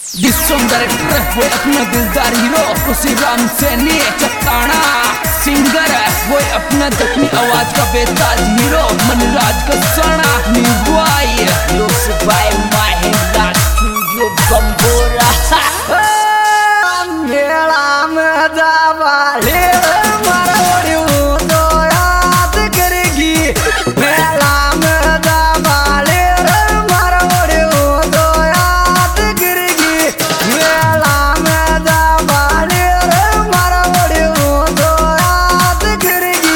जिस song director है वो अपना दिलदार हीरो उसी राम सैनी चट्टाना, सिंगर है वो अपना जख्मी आवाज का बेताज हीरो मनराज का साना निभाई भाई माहिंदा स्टूडियो बम्बोरा। मेला में जावाले मरोड़ियो तो याद करेगी, मेला में जावाले मरोड़ियो तो याद करेगी, मेला में जावाले मरोड़ियो तो याद करेगी।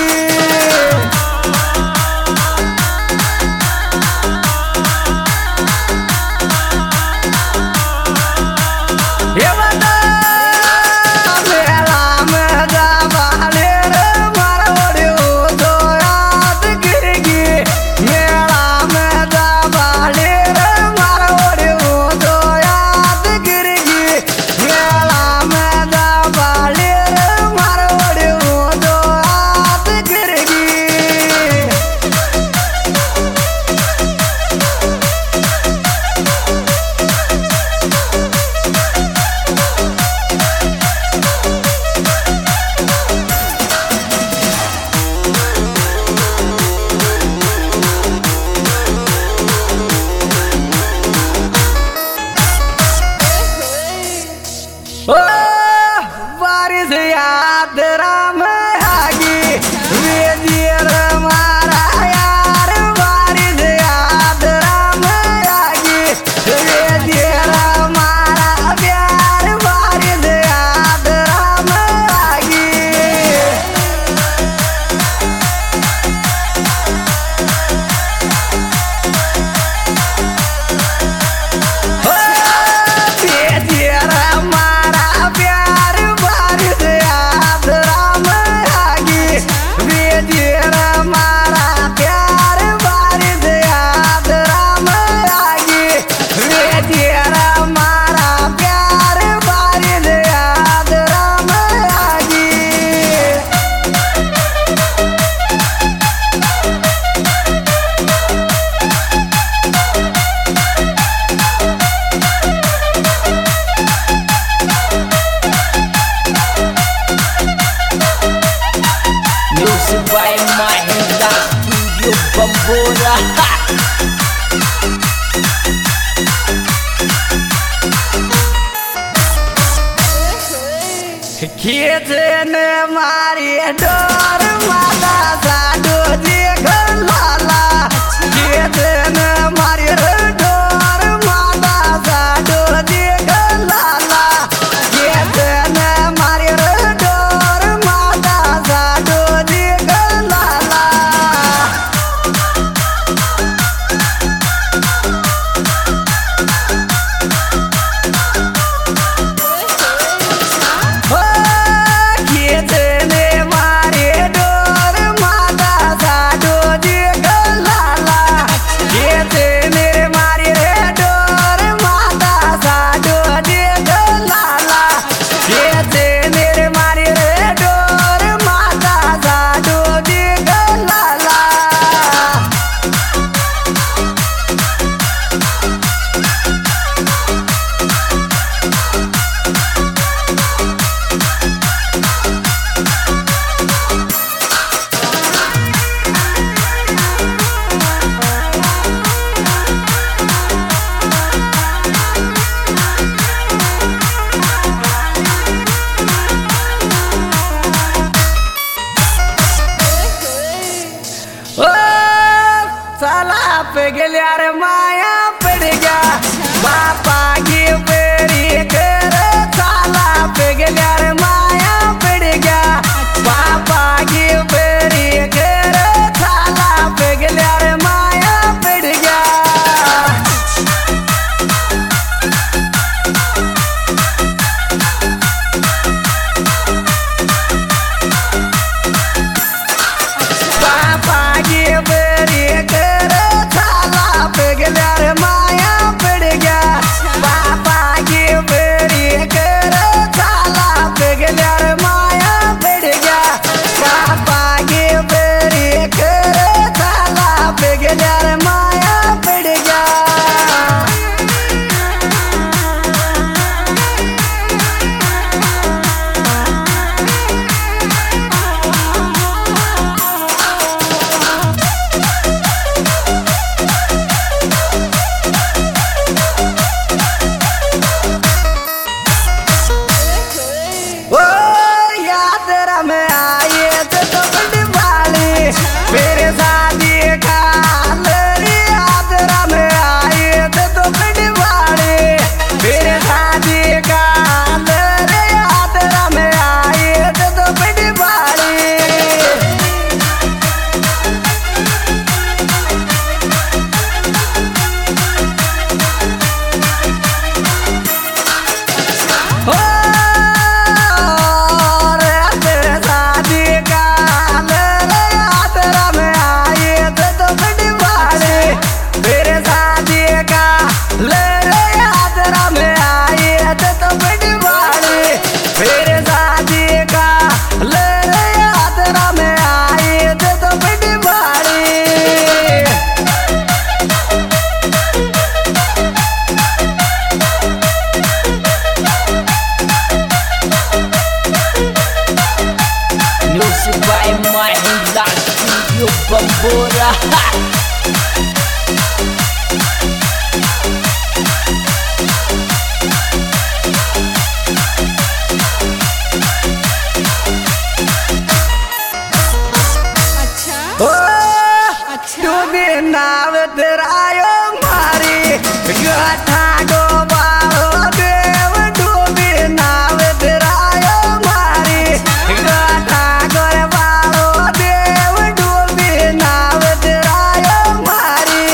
बारिश याद राम आगी वेदियर मारा यार, बारिश याद राम आगी वेदियर मारा प्यार, बारिश याद राम आगी। By Mahinda Studio Bambora। खेत ने मारी डोर माता साडो देख लाला, खेत ने मारी डोर माता साडो देख लाला, खेत ने मारी डोर माता साडो देख लाला। खेत ने मारे डोर माता बम्बोरा तू भी नाव तेरायो मारी गाथा गो बारो देव तू भी नाव तेरायो मारी गाथा गोर बारो देव तू भी नाव तेरायो मारी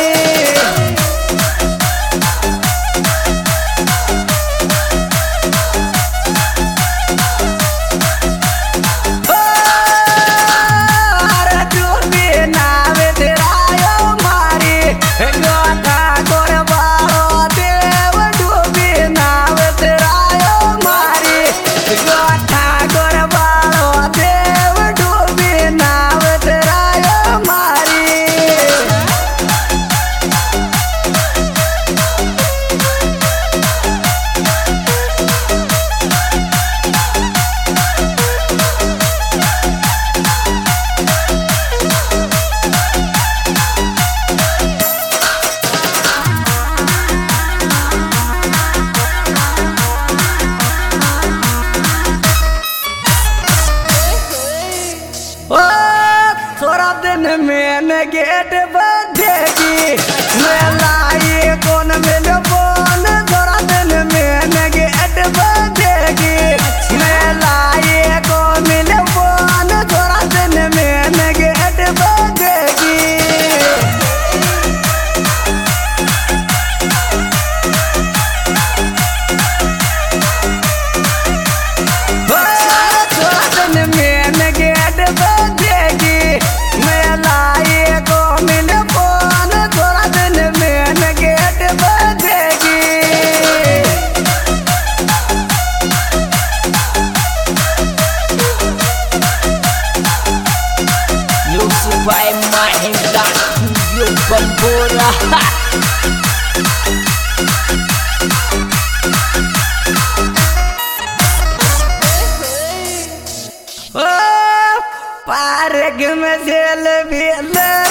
थोड़ा दिन में गेट बंधेगी मेला ये कौन मिल बोन थोड़ा दिन में गेट बंधेगी मेला ये कौन मिल बोन थोड़ा दिन में गेट बंधेगी By Mahinda Studio Bambora park में जेल भी